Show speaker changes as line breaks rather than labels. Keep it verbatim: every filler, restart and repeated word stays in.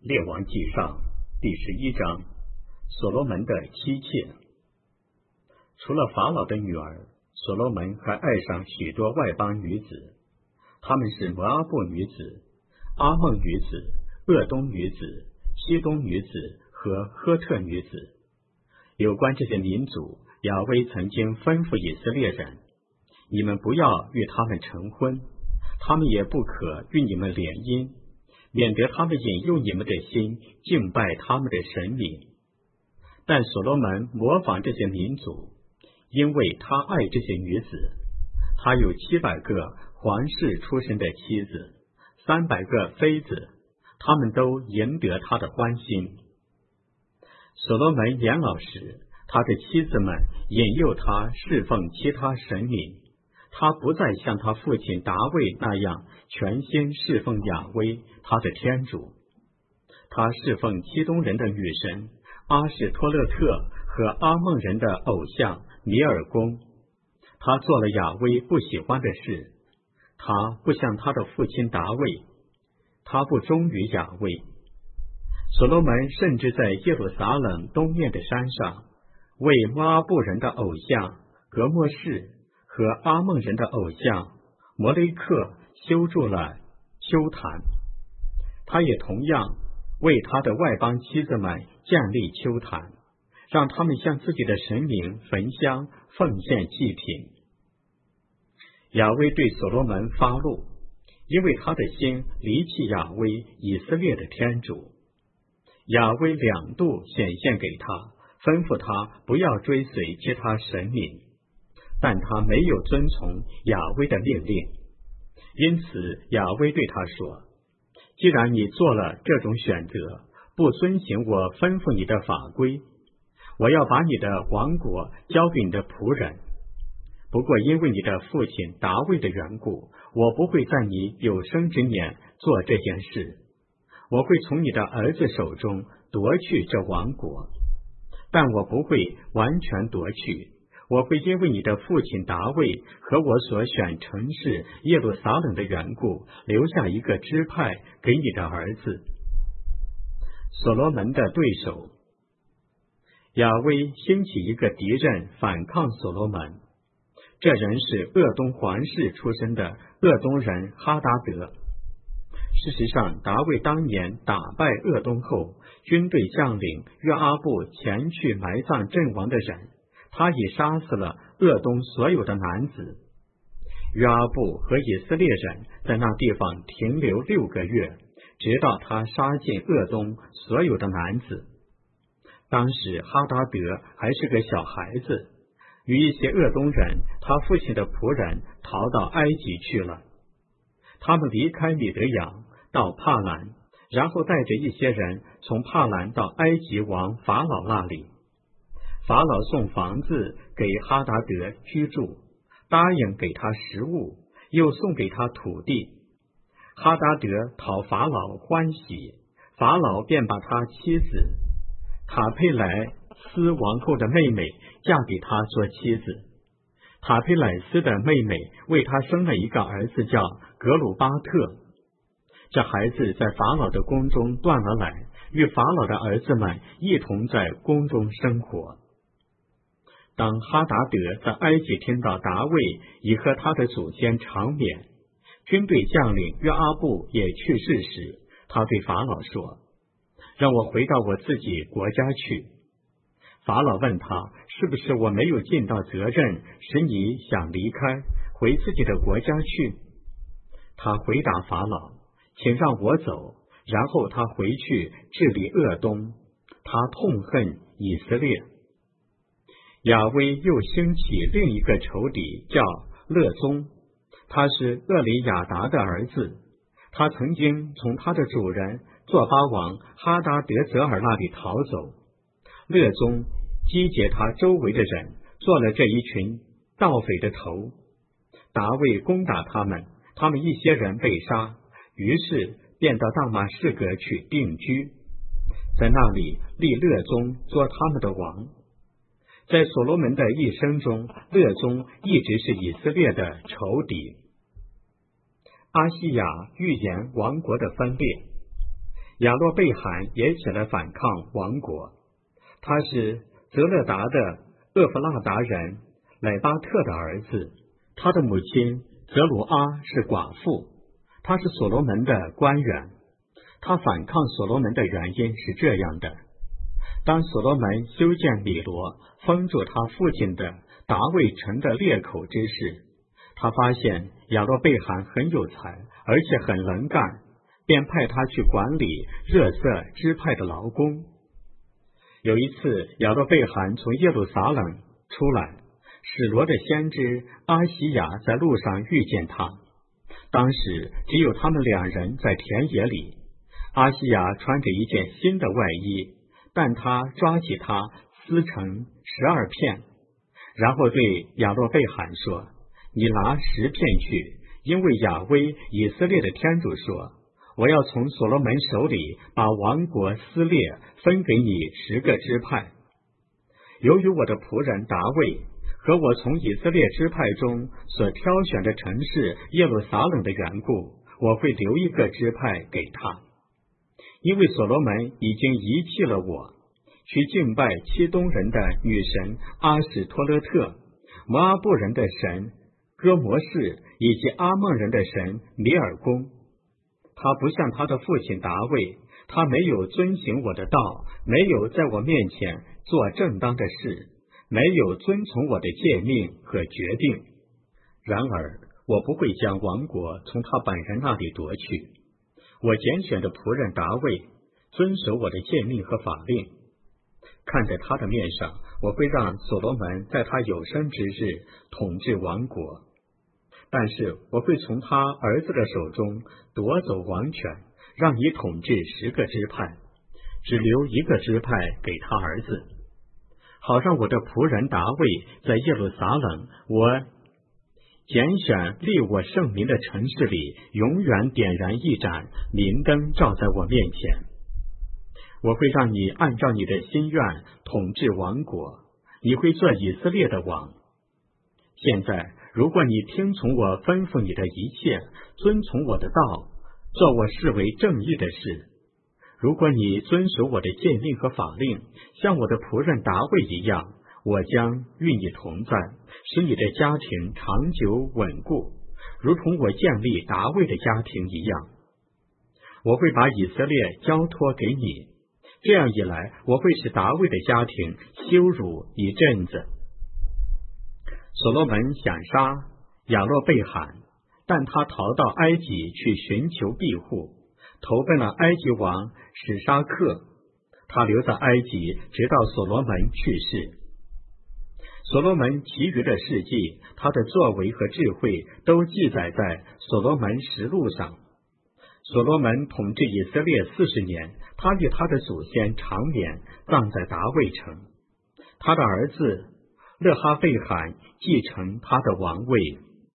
列王纪上第十一章，所罗门的妻妾。除了法老的女儿，所罗门还爱上许多外邦女子，她们是摩阿布女子、阿孟女子、鄂东女子、西东女子和赫特女子。有关这些民族，亚威曾经吩咐以色列人：你们不要与他们成婚，他们也不可与你们联姻，免得他们引诱你们的心敬拜他们的神明。但所罗门模仿这些民族，因为他爱这些女子，他有七百个皇室出身的妻子，三百个妃子，他们都赢得他的欢心。所罗门年老时，他的妻子们引诱他侍奉其他神明，他不再像他父亲达味那样全心侍奉亚威他的天主。他侍奉基东人的女神阿什托勒特和阿孟人的偶像米尔公。他做了亚威不喜欢的事，他不像他的父亲达味，他不忠于亚威。所罗门甚至在耶路撒冷东面的山上，为摩阿布人的偶像格莫士和阿孟人的偶像摩雷克修筑了丘坛。他也同样为他的外邦妻子们建立丘坛，让他们向自己的神明焚香奉献祭品。亚威对所罗门发怒，因为他的心离弃亚威以色列的天主。亚威两度显现给他，吩咐他不要追随其他神明，但他没有遵从亚威的命令。因此亚威对他说：既然你做了这种选择，不遵行我吩咐你的法规，我要把你的王国交给你的仆人。不过因为你的父亲达味的缘故，我不会在你有生之年做这件事，我会从你的儿子手中夺去这王国，但我不会完全夺去，我会因为你的父亲达味和我所选城市耶路撒冷的缘故，留下一个支派给你的儿子。所罗门的对手。亚威兴起一个敌人反抗所罗门，这人是鄂东皇室出身的鄂东人哈达德。事实上，达味当年打败鄂东后，军队将领约阿布前去埋葬阵亡的人，他已杀死了鄂东所有的男子。约阿布和以色列人在那地方停留六个月，直到他杀尽鄂东所有的男子。当时哈达德还是个小孩子，与一些鄂东人他父亲的仆人逃到埃及去了。他们离开米德扬到帕兰，然后带着一些人从帕兰到埃及王法老那里。法老送房子给哈达德居住，答应给他食物，又送给他土地。哈达德讨法老欢喜，法老便把他妻子塔佩莱斯王后的妹妹嫁给他做妻子。塔佩莱斯的妹妹为他生了一个儿子，叫格鲁巴特。这孩子在法老的宫中断了奶，与法老的儿子们一同在宫中生活。当哈达德在埃及听到达味已和他的祖先长眠，军队将领约阿布也去世时，他对法老说：让我回到我自己国家去。法老问他，是不是我没有尽到责任，使你想离开，回自己的国家去？他回答法老，请让我走。然后他回去治理鄂东，他痛恨以色列。亚威又兴起另一个仇敌，叫勒宗，他是厄里亚达的儿子。他曾经从他的主人作巴王哈达德泽尔那里逃走。勒宗集结他周围的人，做了这一群盗匪的头。达味攻打他们，他们一些人被杀，于是便到大马士革去定居，在那里立勒宗做他们的王。在所罗门的一生中，勒宗一直是以色列的仇敌。阿西亚预言王国的分裂。 亚洛贝罕也起来反抗王国。他是泽勒达的厄弗拉达人乃巴特的儿子，他的母亲泽鲁阿是寡妇，他是所罗门的官员。他反抗所罗门的原因是这样的：当所罗门修建米罗，封住他父亲的达卫城的裂口之时，他发现亚洛贝罕很有才，而且很能干，便派他去管理热色支派的劳工。有一次，亚洛贝罕从耶路撒冷出来，史罗的先知阿西亚在路上遇见他。当时只有他们两人在田野里，阿西亚穿着一件新的外衣，但他抓起它撕成十二片，然后对亚洛贝罕说：你拿十片去，因为亚威以色列的天主说，我要从所罗门手里把王国撕裂，分给你十个支派。由于我的仆人达卫和我从以色列支派中所挑选的城市耶路撒冷的缘故，我会留一个支派给他。因为所罗门已经遗弃了我，去敬拜漆东人的女神阿史托勒特、摩阿布人的神哥摩士以及阿孟人的神米尔公。他不像他的父亲达卫，他没有遵行我的道，没有在我面前做正当的事，没有遵从我的诫命和决定。然而我不会将王国从他本人那里夺去。我拣选的仆人达卫遵守我的诫命和法令，看在他的面上，我会让所罗门在他有生之日统治王国。但是我会从他儿子的手中夺走王权，让你统治十个支派，只留一个支派给他儿子，好让我的仆人达卫在耶路撒冷我拣选立我圣名的城市里永远点燃一盏明灯，照在我面前。我会让你按照你的心愿统治王国，你会做以色列的王。现在如果你听从我吩咐你的一切，遵从我的道，做我视为正义的事，如果你遵守我的诫命和法令，像我的仆人达卫一样，我将与你同在，使你的家庭长久稳固，如同我建立达卫的家庭一样。我会把以色列交托给你，这样一来，我会使达卫的家庭羞辱一阵子。所罗门想杀亚洛贝罕，但他逃到埃及去寻求庇护，投奔了埃及王史沙克。他留在埃及，直到所罗门去世。所罗门其余的事迹，他的作为和智慧都记载在所罗门实录上。所罗门统治以色列四十年，他与他的祖先长眠，葬在达卫城。他的儿子勒哈贝罕继承他的王位。